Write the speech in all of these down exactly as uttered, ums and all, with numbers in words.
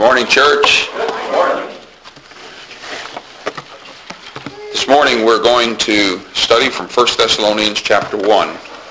Morning, church. Good morning. This morning we're going to study from First Thessalonians chapter one.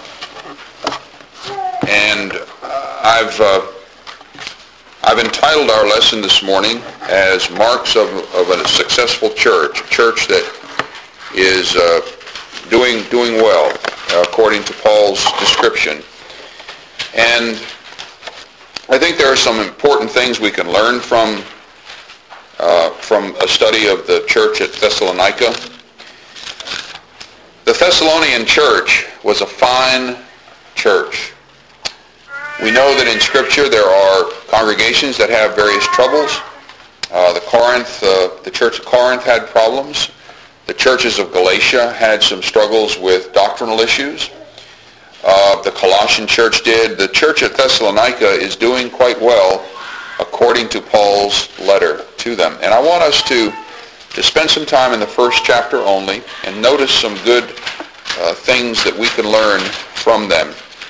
And uh, I've uh, I've entitled our lesson this morning as Marks of, of a Successful Church, a church that is uh, doing doing well, uh, according to Paul's description. And I think there are some important things we can learn from uh, from a study of the church at Thessalonica. The Thessalonian church was a fine church. We know that in Scripture there are congregations that have various troubles. Uh, the Corinth, uh, the church of Corinth had problems. The churches of Galatia had some struggles with doctrinal issues. Uh, the Colossian church did. The church at Thessalonica is doing quite well according to Paul's letter to them. And I want us to, to spend some time in the first chapter only and notice some good uh, things that we can learn from them.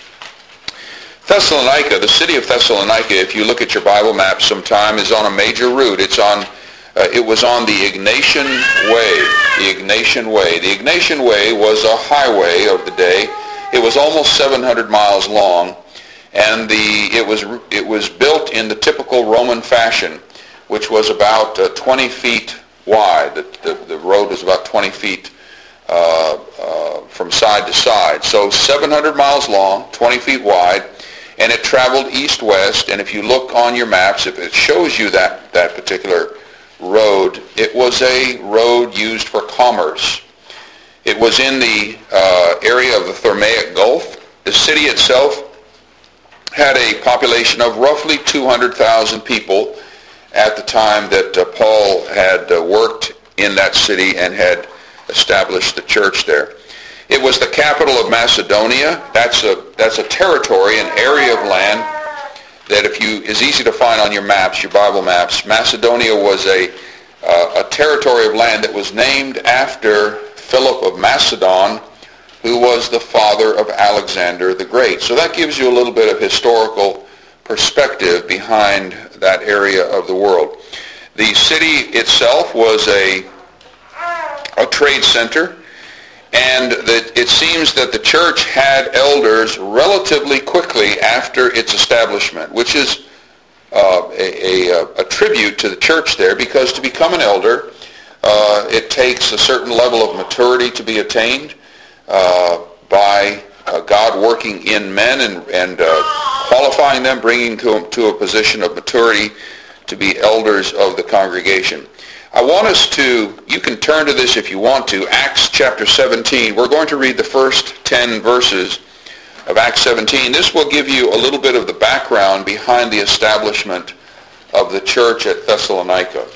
Thessalonica, the city of Thessalonica, if you look at your Bible map sometime, is on a major route. It's on, uh, it was on the Egnatian Way. The Egnatian Way. The Egnatian Way was a highway of the day. It was almost seven hundred miles long, and the it was it was built in the typical Roman fashion, which was about uh, twenty feet wide. The, the, the road was about twenty feet uh, uh, from side to side. So seven hundred miles long, twenty feet wide, and it traveled east-west. And if you look on your maps, if it shows you that, that particular road, it was a road used for commerce. It was in the uh, area of the Thermaic Gulf. The city itself had a population of roughly two hundred thousand people at the time that uh, Paul had uh, worked in that city and had established the church there. It was the capital of Macedonia. That's a that's a territory, an area of land that if you is easy to find on your maps, your Bible maps. Macedonia was a uh, a territory of land that was named after Philip of Macedon, who was the father of Alexander the Great. So that gives you a little bit of historical perspective behind that area of the world. The city itself was a, a trade center, and that it seems that the church had elders relatively quickly after its establishment, which is uh, a, a, a tribute to the church there, because to become an elder, Uh, it takes a certain level of maturity to be attained uh, by uh, God working in men and, and uh, qualifying them, bringing them to, to a position of maturity to be elders of the congregation. I want us to, you can turn to this if you want to, Acts chapter seventeen. We're going to read the first ten verses of Acts seventeen. This will give you a little bit of the background behind the establishment of the church at Thessalonica.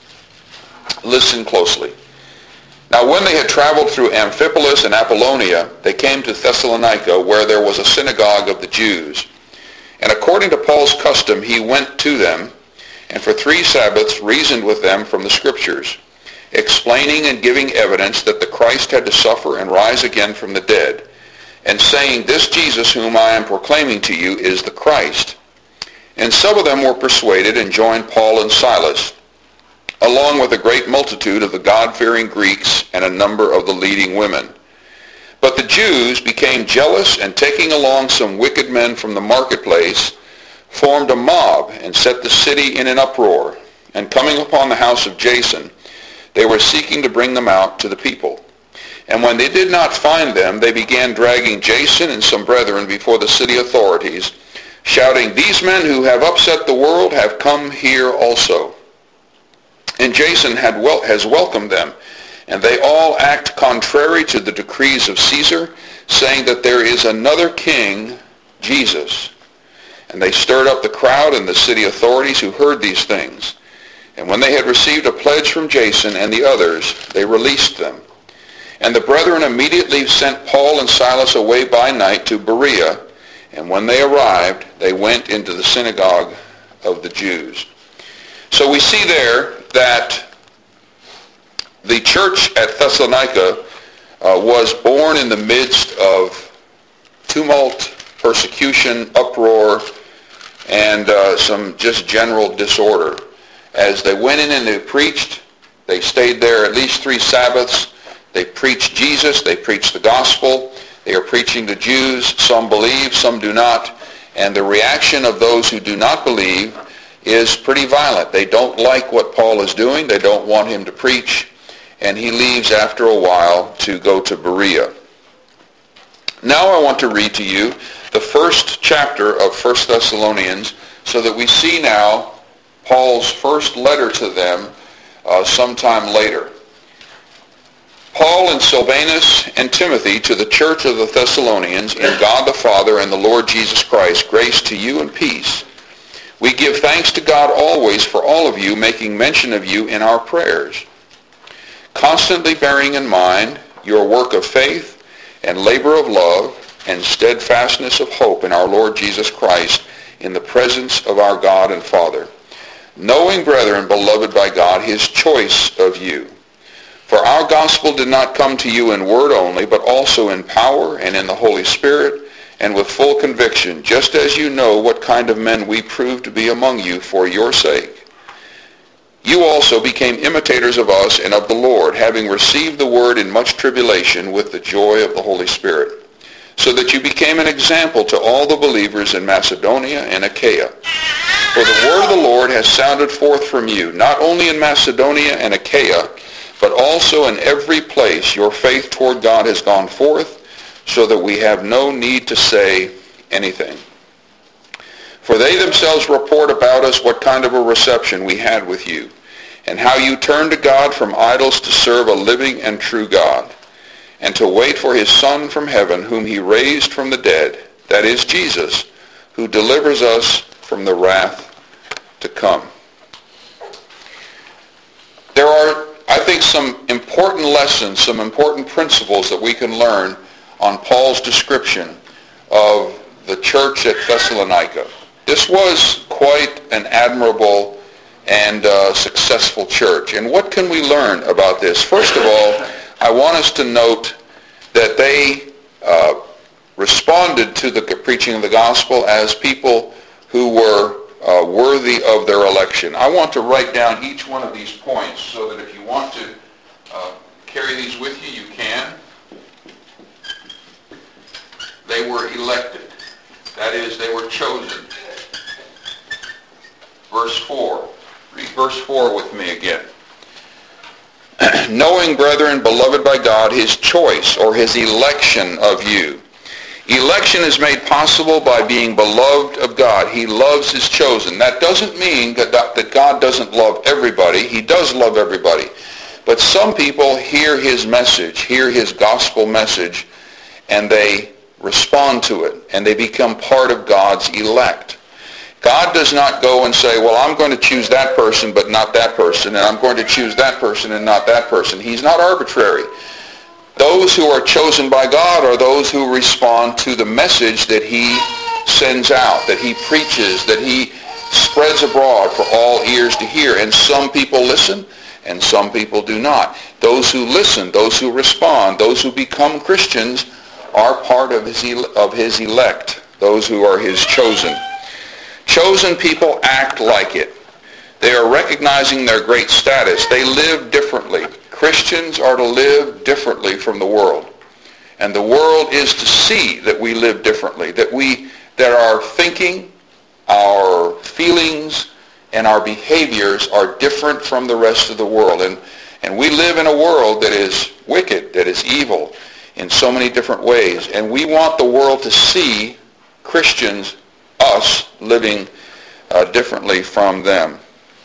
Listen closely. Now when they had traveled through Amphipolis and Apollonia, they came to Thessalonica, where there was a synagogue of the Jews. And according to Paul's custom, he went to them, and for three Sabbaths reasoned with them from the Scriptures, explaining and giving evidence that the Christ had to suffer and rise again from the dead, and saying, "This Jesus whom I am proclaiming to you is the Christ." And some of them were persuaded and joined Paul and Silas, along with a great multitude of the God-fearing Greeks and a number of the leading women. But the Jews became jealous, and taking along some wicked men from the marketplace, formed a mob and set the city in an uproar. And coming upon the house of Jason, they were seeking to bring them out to the people. And when they did not find them, they began dragging Jason and some brethren before the city authorities, shouting, "These men who have upset the world have come here also." And Jason had wel- has welcomed them, and they all act contrary to the decrees of Caesar, saying that there is another king, Jesus. And they stirred up the crowd and the city authorities who heard these things. And when they had received a pledge from Jason and the others, they released them. And the brethren immediately sent Paul and Silas away by night to Berea, and when they arrived, they went into the synagogue of the Jews. So we see there that the church at Thessalonica uh, was born in the midst of tumult, persecution, uproar, and uh, some just general disorder. As they went in and they preached, they stayed there at least three Sabbaths. They preached Jesus. They preached the gospel. They are preaching to Jews. Some believe, some do not. And the reaction of those who do not believe is pretty violent. They don't like what Paul is doing. They don't want him to preach. And he leaves after a while to go to Berea. Now I want to read to you the first chapter of First Thessalonians so that we see now Paul's first letter to them uh, sometime later. Paul and Silvanus and Timothy to the church of the Thessalonians in God the Father and the Lord Jesus Christ, grace to you and peace. We give thanks to God always for all of you, making mention of you in our prayers, constantly bearing in mind your work of faith and labor of love and steadfastness of hope in our Lord Jesus Christ in the presence of our God and Father, knowing, brethren, beloved by God, his choice of you. For our gospel did not come to you in word only, but also in power and in the Holy Spirit and with full conviction, just as you know what kind of men we proved to be among you for your sake. You also became imitators of us and of the Lord, having received the word in much tribulation with the joy of the Holy Spirit, so that you became an example to all the believers in Macedonia and Achaia. For the word of the Lord has sounded forth from you, not only in Macedonia and Achaia, but also in every place your faith toward God has gone forth, so that we have no need to say anything. For they themselves report about us what kind of a reception we had with you, and how you turned to God from idols to serve a living and true God, and to wait for his Son from heaven, whom he raised from the dead, that is Jesus, who delivers us from the wrath to come. There are, I think, some important lessons, some important principles that we can learn on Paul's description of the church at Thessalonica. This was quite an admirable and uh, successful church. And what can we learn about this? First of all, I want us to note that they uh, responded to the preaching of the gospel as people who were uh, worthy of their election. I want to write down each one of these points so that if you want to uh, carry these with you, you can. They were elected. That is, they were chosen. Verse four. Read verse four with me again. Knowing, brethren, beloved by God, his choice or his election of you. Election is made possible by being beloved of God. He loves his chosen. That doesn't mean that God doesn't love everybody. He does love everybody. But some people hear his message, hear his gospel message, and they respond to it, and they become part of God's elect. God does not go and say, well, I'm going to choose that person but not that person, and I'm going to choose that person and not that person. He's not arbitrary. Those who are chosen by God are those who respond to the message that he sends out, that he preaches, that he spreads abroad for all ears to hear. And some people listen, and some people do not. Those who listen, those who respond, those who become Christians are part of his, of his elect, those who are his chosen. Chosen people act like it. They are recognizing their great status. They live differently. Christians are to live differently from the world. And the world is to see that we live differently, that we that our thinking, our feelings, and our behaviors are different from the rest of the world. And, and we live in a world that is wicked, that is evil in so many different ways. And we want the world to see Christians, us, living uh, differently from them.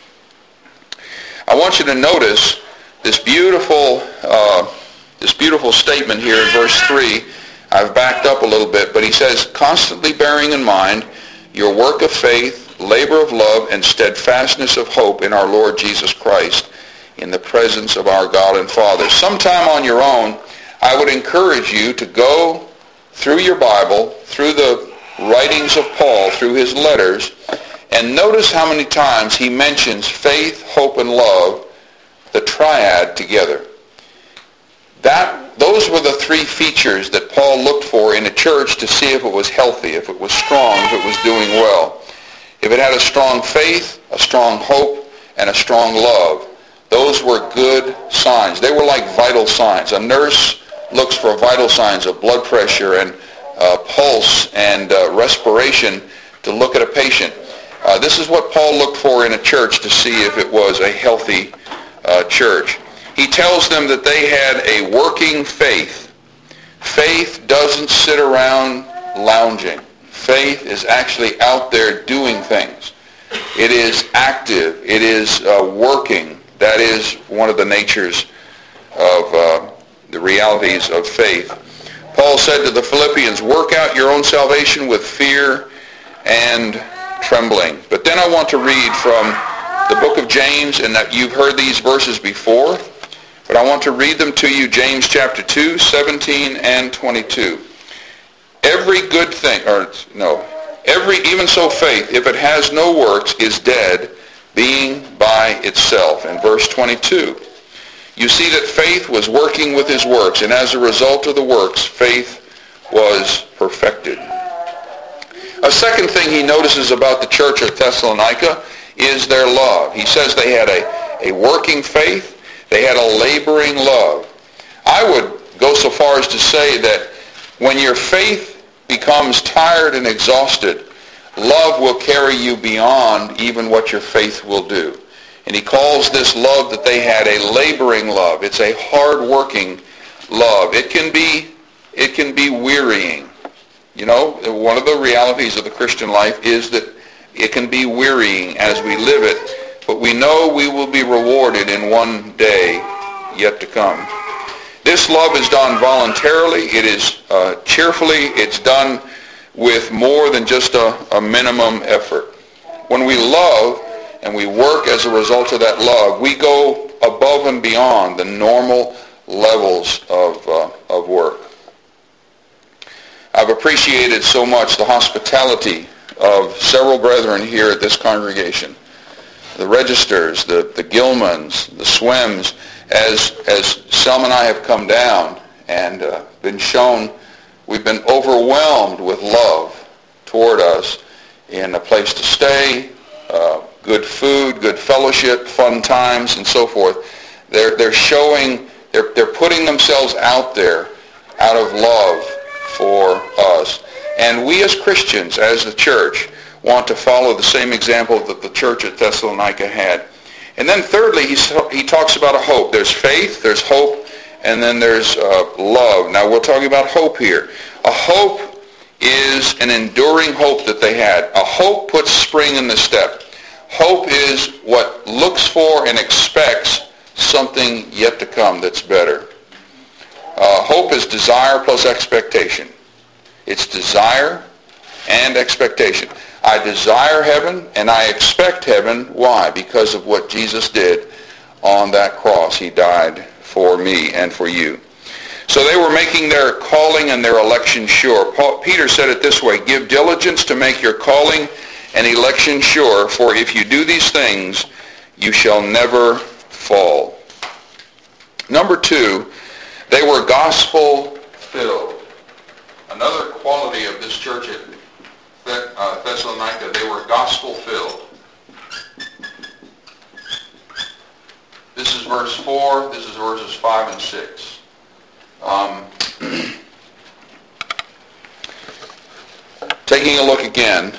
I want you to notice this beautiful, uh, this beautiful statement here in verse three. I've backed up a little bit, but he says, constantly bearing in mind your work of faith, labor of love, and steadfastness of hope in our Lord Jesus Christ in the presence of our God and Father. Sometime on your own, I would encourage you to go through your Bible, through the writings of Paul, through his letters, and notice how many times he mentions faith, hope, and love, the triad together. That, those were the three features that Paul looked for in a church to see if it was healthy, if it was strong, if it was doing well. If it had a strong faith, a strong hope, and a strong love. Those were good signs. They were like vital signs. A nurse looks for vital signs of blood pressure and uh, pulse and uh, respiration to look at a patient. Uh, this is what Paul looked for in a church to see if it was a healthy uh, church. He tells them that they had a working faith. Faith doesn't sit around lounging. Faith is actually out there doing things. It is active. It is uh, working. That is one of the natures of uh, the realities of faith. Paul said to the Philippians, work out your own salvation with fear and trembling. But then I want to read from the book of James, and that you've heard these verses before, but I want to read them to you, James chapter two, seventeen and twenty-two. Every good thing, or no, every, even so faith, if it has no works, is dead, being by itself. In verse twenty-two, you see that faith was working with his works, and as a result of the works, faith was perfected. A second thing he notices about the church at Thessalonica is their love. He says they had a, a working faith. They had a laboring love. I would go so far as to say that when your faith becomes tired and exhausted, love will carry you beyond even what your faith will do. And he calls this love that they had a laboring love. It's a hard-working love. It can be, it can be wearying. You know, one of the realities of the Christian life is that it can be wearying as we live it, but we know we will be rewarded in one day yet to come. This love is done voluntarily. It is uh, cheerfully. It's done with more than just a, a minimum effort. When we love and we work as a result of that love, we go above and beyond the normal levels of, uh, of work. I've appreciated so much the hospitality of several brethren here at this congregation. The Registers, the, the Gilmans, the Swims, as, as Selma and I have come down and uh, been shown, we've been overwhelmed with love toward us in a place to stay, uh, good food, good fellowship, fun times, and so forth. They're, they're showing, they're, they're putting themselves out there out of love for us. And we as Christians, as the church, want to follow the same example that the church at Thessalonica had. And then thirdly, he, he talks about a hope. There's faith, there's hope, and then there's uh, love. Now we're talking about hope here. A hope is an enduring hope that they had. A hope puts spring in the step. Hope is what looks for and expects something yet to come that's better. Uh, hope is desire plus expectation. It's desire and expectation. I desire heaven and I expect heaven. Why? Because of what Jesus did on that cross. He died for me and for you. So they were making their calling and their election sure. Paul, Peter said it this way, give diligence to make your calling and election sure, for if you do these things, you shall never fall. Number two, they were gospel-filled. Another quality of this church at Thessalonica, they were gospel-filled. This is verse four. This is verses five and six. Um, taking a look again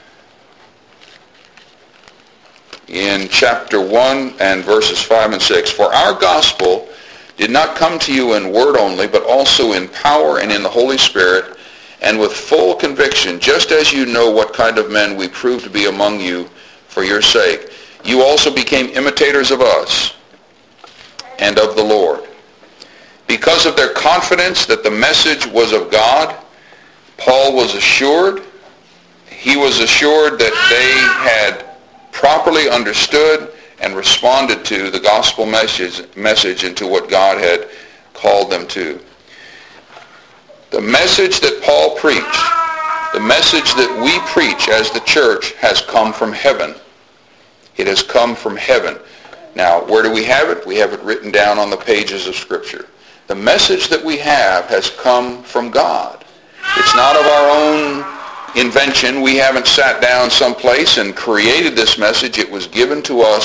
in chapter one and verses five and six. For our gospel did not come to you in word only, but also in power and in the Holy Spirit, and with full conviction, just as you know what kind of men we proved to be among you for your sake. You also became imitators of us and of the Lord. Because of their confidence that the message was of God, Paul was assured, he was assured that they had properly understood and responded to the gospel message, message into what God had called them to. The message that Paul preached, the message that we preach as the church, has come from heaven. It has come from heaven. Now, where do we have it? We have it written down on the pages of Scripture. The message that we have has come from God. It's not of our own invention. We haven't sat down someplace and created this message. It was given to us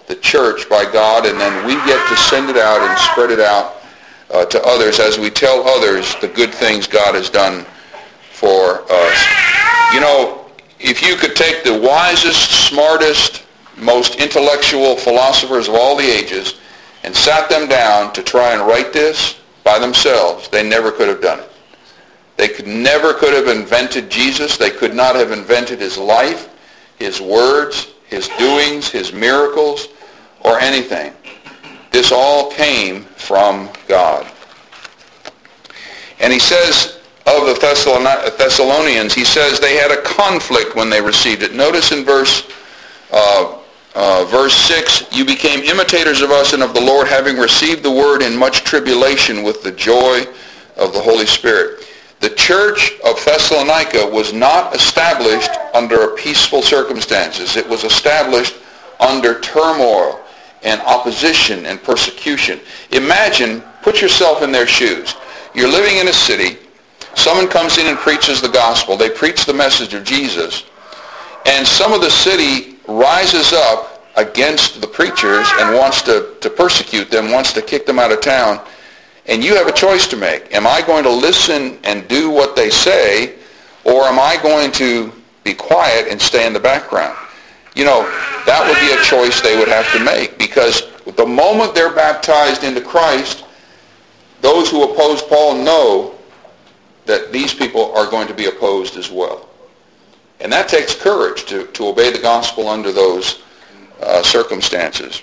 the church by God, and then we get to send it out and spread it out uh, to others as we tell others the good things God has done for us. You know, if you could take the wisest, smartest, most intellectual philosophers of all the ages and sat them down to try and write this by themselves, they never could have done it. They could never could have invented Jesus. They could not have invented his life, his words, his doings, his miracles, or anything. This all came from God. And he says of the Thessalonians, he says they had a conflict when they received it. Notice in verse uh, uh, verse six, you became imitators of us and of the Lord, having received the word in much tribulation with the joy of the Holy Spirit. The church of Thessalonica was not established under peaceful circumstances. It was established under turmoil and opposition and persecution. Imagine, put yourself in their shoes. You're living in a city. Someone comes in and preaches the gospel. They preach the message of Jesus. And some of the city rises up against the preachers and wants to, to persecute them, wants to kick them out of town. And you have a choice to make. Am I going to listen and do what they say, or am I going to be quiet and stay in the background? You know, that would be a choice they would have to make, because the moment they're baptized into Christ, those who oppose Paul know that these people are going to be opposed as well. And that takes courage to, to obey the gospel under those uh, circumstances.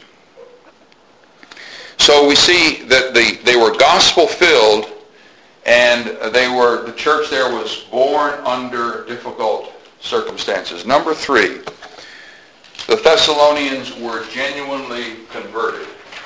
So we see that the, they were gospel-filled, and they were the church there was born under difficult circumstances. Number three, the Thessalonians were genuinely converted.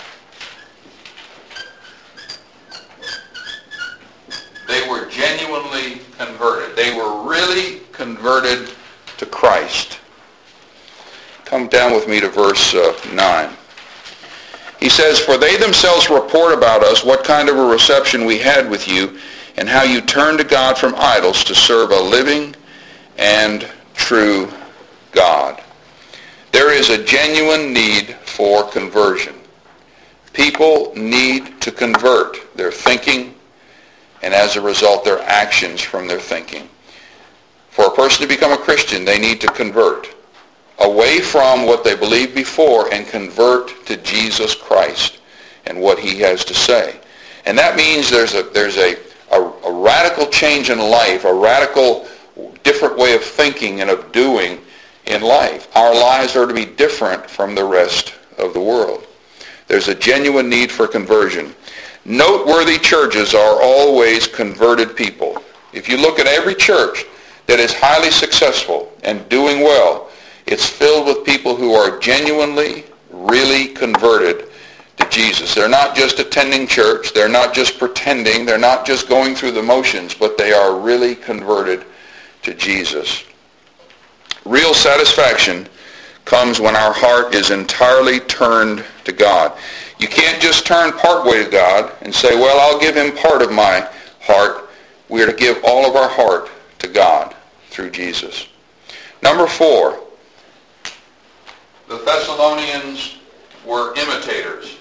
They were genuinely converted. They were really converted to Christ. Come down with me to verse uh, nine. He says, for they themselves report about us what kind of a reception we had with you, and how you turned to God from idols to serve a living and true God. There is a genuine need for conversion. People need to convert their thinking, and as a result, their actions from their thinking. For a person to become a Christian, they need to convert away from what they believed before and convert to Jesus Christ and what he has to say. And that means there's a there's a, a, a radical change in life, a radical different way of thinking and of doing in life. Our lives are to be different from the rest of the world. There's a genuine need for conversion. Noteworthy churches are always converted people. If you look at every church that is highly successful and doing well, it's filled with people who are genuinely, really converted to Jesus. They're not just attending church. They're not just pretending. They're not just going through the motions, but they are really converted to Jesus. Real satisfaction comes when our heart is entirely turned to God. You can't just turn part way to God and say, well, I'll give him part of my heart. We are to give all of our heart to God through Jesus. Number four, the Thessalonians were imitators.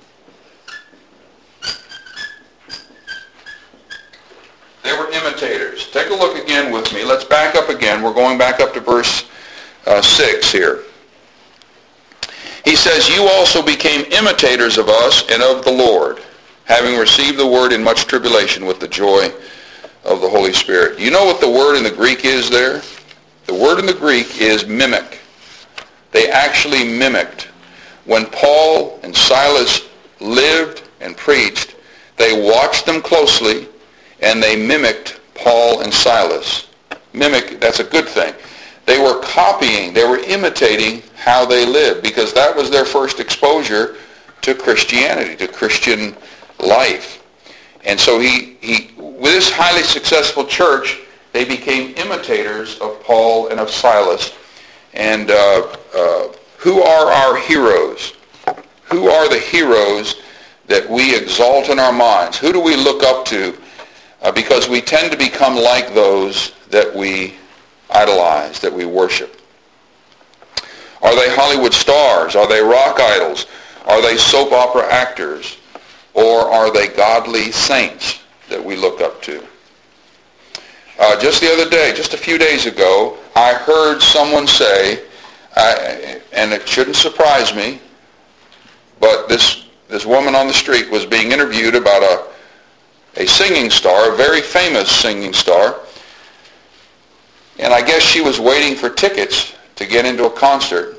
They were imitators. Take a look again with me. Let's back up again. We're going back up to verse uh, six here. He says, you also became imitators of us and of the Lord, having received the word in much tribulation with the joy of the Holy Spirit. You know what the word in the Greek is there? The word in the Greek is mimic. They actually mimicked. When Paul and Silas lived and preached, they watched them closely and they mimicked Paul and Silas. Mimic, that's a good thing. They were copying, they were imitating how they lived, because that was their first exposure to Christianity, to Christian life. And so he, he with this highly successful church, they became imitators of Paul and of Silas. And uh, uh, who are our heroes? Who are the heroes that we exalt in our minds? Who do we look up to? Uh, because we tend to become like those that we idolize, that we worship. Are they Hollywood stars? Are they rock idols? Are they soap opera actors? Or are they godly saints that we look up to? Uh, just the other day, just a few days ago, I heard someone say, uh, and it shouldn't surprise me, but this this woman on the street was being interviewed about a, a singing star, a very famous singing star, and I guess she was waiting for tickets to get into a concert,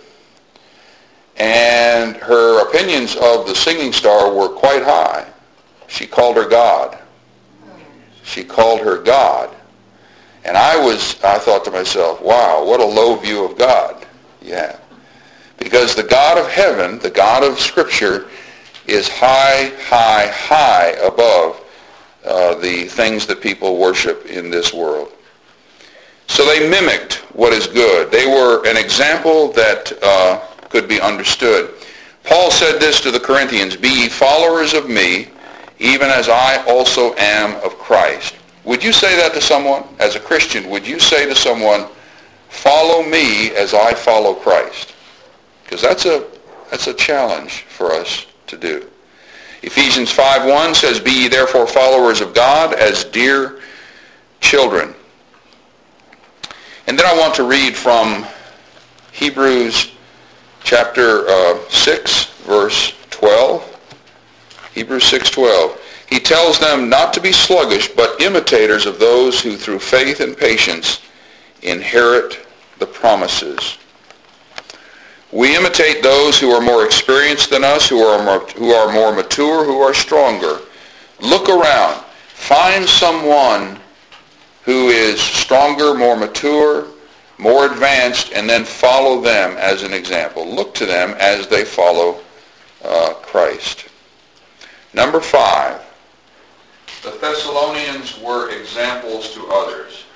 and her opinions of the singing star were quite high. She called her God. She called her God. And I was, I thought to myself, wow, what a low view of God. Yeah. Because the God of heaven, the God of Scripture, is high, high, high above uh, the things that people worship in this world. So they mimicked what is good. They were an example that uh, could be understood. Paul said this to the Corinthians, "Be ye followers of me, even as I also am of Christ." Would you say that to someone? As a Christian, would you say to someone, "Follow me as I follow Christ"? Because that's a that's a challenge for us to do. Ephesians five one says, "Be ye therefore followers of God as dear children." And then I want to read from Hebrews chapter uh, six, verse twelve. Hebrews six twelve. He tells them not to be sluggish, but imitators of those who through faith and patience inherit the promises. We imitate those who are more experienced than us, who are more, who are more mature, who are stronger. Look around. Find someone who is stronger, more mature, more advanced, and then follow them as an example. Look to them as they follow uh, Christ. Number five. The Thessalonians were examples to others.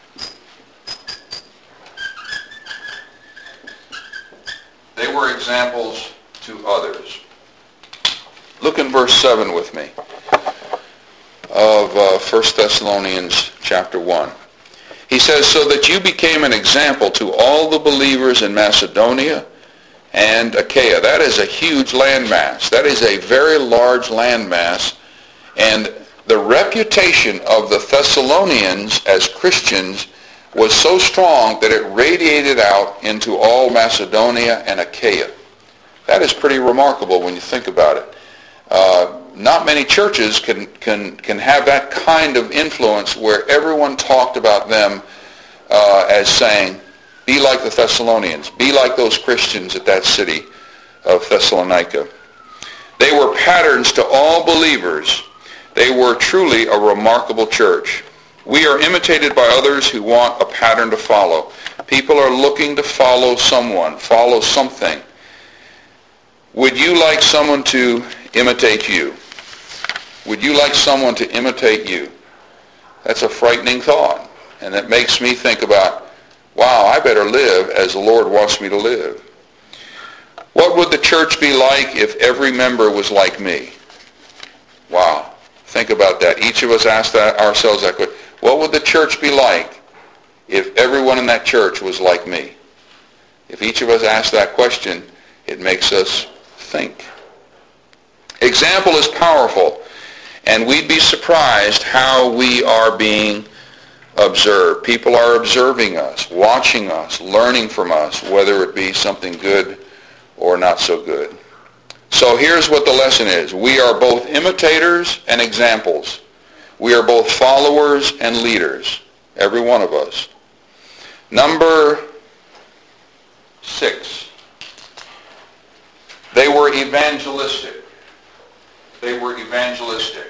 They were examples to others. Look in verse seven with me of uh, First Thessalonians chapter one. He says, "So that you became an example to all the believers in Macedonia and Achaia." That is a huge landmass. That is a very large landmass. And the reputation of the Thessalonians as Christians was so strong that it radiated out into all Macedonia and Achaia. That is pretty remarkable when you think about it. Uh, not many churches can, can, can have that kind of influence where everyone talked about them uh, as saying, "Be like the Thessalonians. Be like those Christians at that city of Thessalonica." They were patterns to all believers. They were truly a remarkable church. We are imitated by others who want a pattern to follow. People are looking to follow someone, follow something. Would you like someone to imitate you? Would you like someone to imitate you? That's a frightening thought. And it makes me think about, wow, I better live as the Lord wants me to live. What would the church be like if every member was like me? Wow. Think about that. Each of us ask that ourselves that question. What would the church be like if everyone in that church was like me? If each of us ask that question, it makes us think. Example is powerful, and we'd be surprised how we are being observed. People are observing us, watching us, learning from us, whether it be something good or not so good. So here's what the lesson is. We are both imitators and examples. We are both followers and leaders, every one of us. Number six. They were evangelistic. They were evangelistic.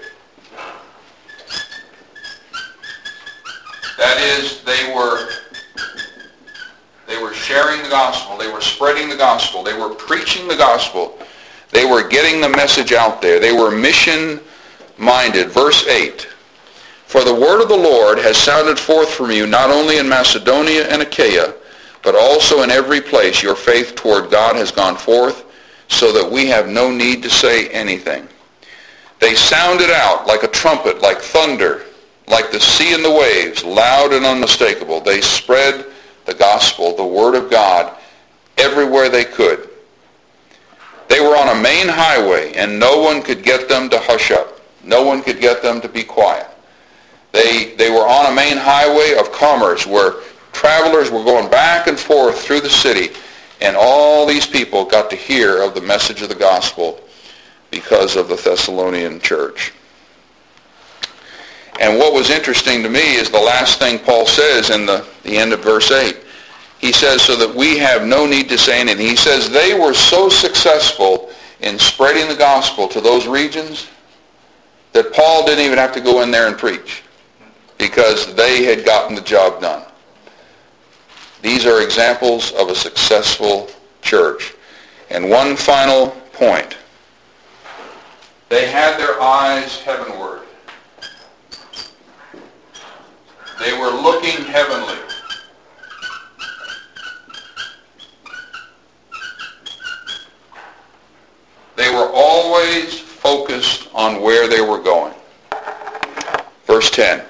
That is, they were they were sharing the gospel. They were spreading the gospel. They were preaching the gospel. They were getting the message out there. They were mission-minded. Verse eight. "For the word of the Lord has sounded forth from you, not only in Macedonia and Achaia, but also in every place your faith toward God has gone forth, so that we have no need to say anything." They sounded out like a trumpet, like thunder, like the sea and the waves, loud and unmistakable. They spread the gospel, the word of God, everywhere they could. They were on a main highway, and no one could get them to hush up. No one could get them to be quiet. They, they were on a main highway of commerce where travelers were going back and forth through the city, and all these people got to hear of the message of the gospel because of the Thessalonian church. And what was interesting to me is the last thing Paul says in the, the end of verse eight. He says, so that we have no need to say anything. He says they were so successful in spreading the gospel to those regions that Paul didn't even have to go in there and preach because they had gotten the job done. These are examples of a successful church. And one final point. They had their eyes heavenward. They were looking heavenly. They were always focused on where they were going. Verse ten.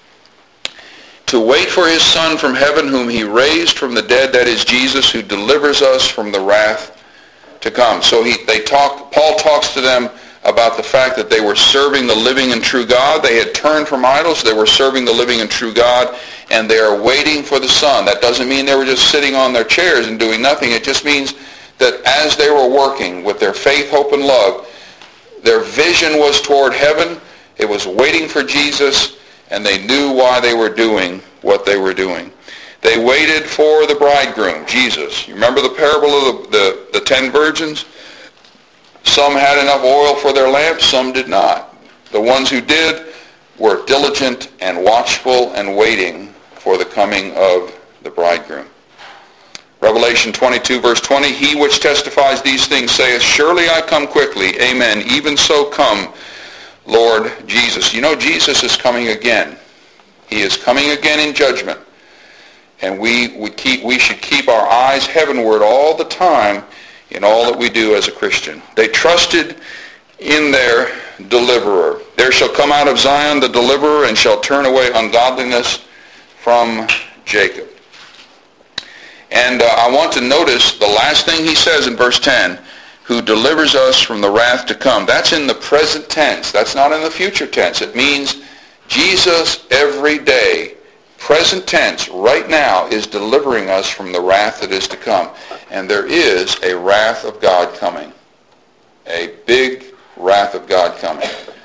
To wait for his Son from heaven, whom he raised from the dead, that is Jesus, who delivers us from the wrath to come. So he, they talk. Paul talks to them about the fact that they were serving the living and true God. They had turned from idols. They were serving the living and true God, and they are waiting for the Son. That doesn't mean they were just sitting on their chairs and doing nothing. It just means that as they were working with their faith, hope, and love, their vision was toward heaven. It was waiting for Jesus, and they knew why they were doing what they were doing. They waited for the bridegroom, Jesus. You remember the parable of the, the, the ten virgins? Some had enough oil for their lamps, some did not. The ones who did were diligent and watchful and waiting for the coming of the bridegroom. Revelation twenty-two, verse twenty, he which testifies these things saith, surely I come quickly. Amen. Even so come, Lord Jesus. You know, Jesus is coming again. He is coming again in judgment. And we, we, keep, we should keep our eyes heavenward all the time in all that we do as a Christian. They trusted in their deliverer. There shall come out of Zion the deliverer, and shall turn away ungodliness from Jacob. And uh, I want to notice the last thing he says in verse ten, who delivers us from the wrath to come. That's in the present tense. That's not in the future tense. It means Jesus every day, present tense, right now, is delivering us from the wrath that is to come. And there is a wrath of God coming. A big wrath of God coming.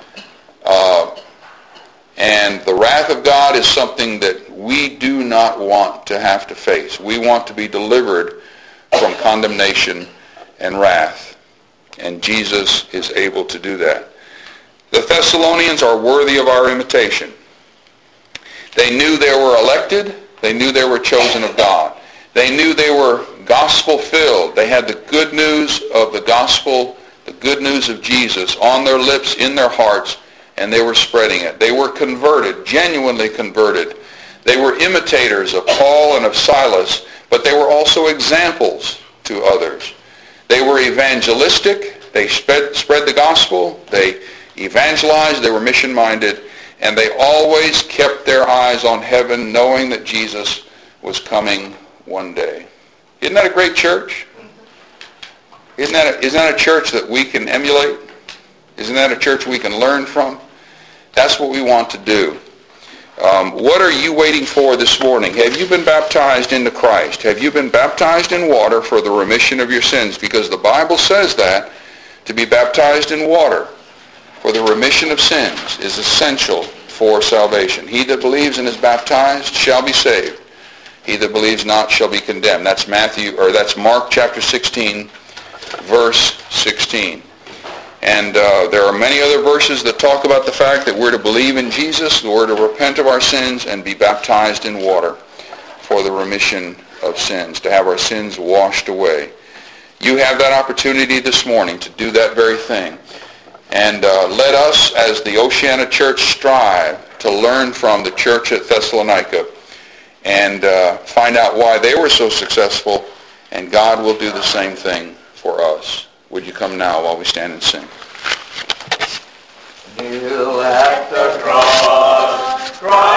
Uh, and the wrath of God is something that we do not want to have to face. We want to be delivered from condemnation and wrath. And Jesus is able to do that. The Thessalonians are worthy of our imitation. They knew they were elected. They knew they were chosen of God. They knew they were gospel-filled. They had the good news of the gospel, the good news of Jesus on their lips, in their hearts, and they were spreading it. They were converted, genuinely converted. They were imitators of Paul and of Silas, but they were also examples to others. They were evangelistic. They spread, spread the gospel. They evangelized. They were mission-minded. And they always kept their eyes on heaven, knowing that Jesus was coming one day. Isn't that a great church? Isn't that a, isn't that a church that we can emulate? Isn't that a church we can learn from? That's what we want to do. Um, what are you waiting for this morning? Have you been baptized into Christ? Have you been baptized in water for the remission of your sins? Because the Bible says that to be baptized in water for the remission of sins is essential for salvation. He that believes and is baptized shall be saved. He that believes not shall be condemned. That's Matthew, or that's Mark chapter sixteen, verse sixteen. And uh, there are many other verses that talk about the fact that we're to believe in Jesus, we're to repent of our sins, and be baptized in water for the remission of sins, to have our sins washed away. You have that opportunity this morning to do that very thing. And uh, let us, as the Oceana Church, strive to learn from the church at Thessalonica and uh, find out why they were so successful, and God will do the same thing for us. Would you come now while we stand and sing? Kneel at the cross, Christ.